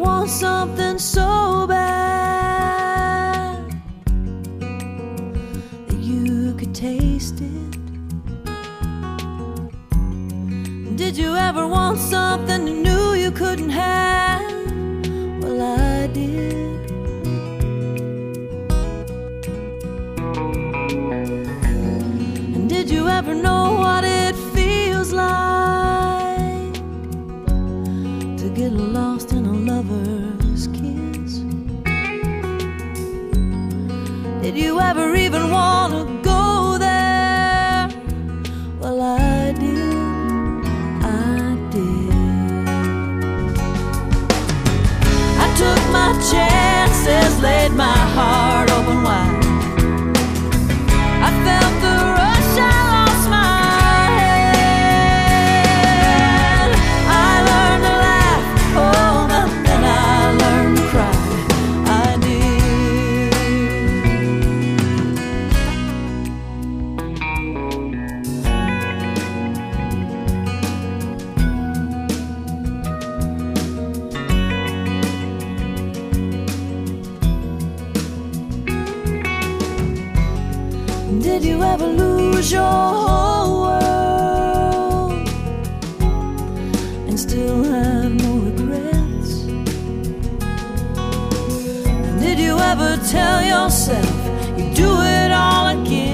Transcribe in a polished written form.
want something so bad that you could taste it? Did you ever want something you knew you couldn't have? Well, I did. And did you ever know what it feels like to get lost in a lover's kiss? Did you ever even want to go there? Well, I did. Took my chances, laid my heart open wide. I felt the rush, I lost my head. I learned to laugh, oh, but then I learned to cry. I Did you ever lose your whole world and still have no regrets? Did you ever tell yourself you'd do it all again?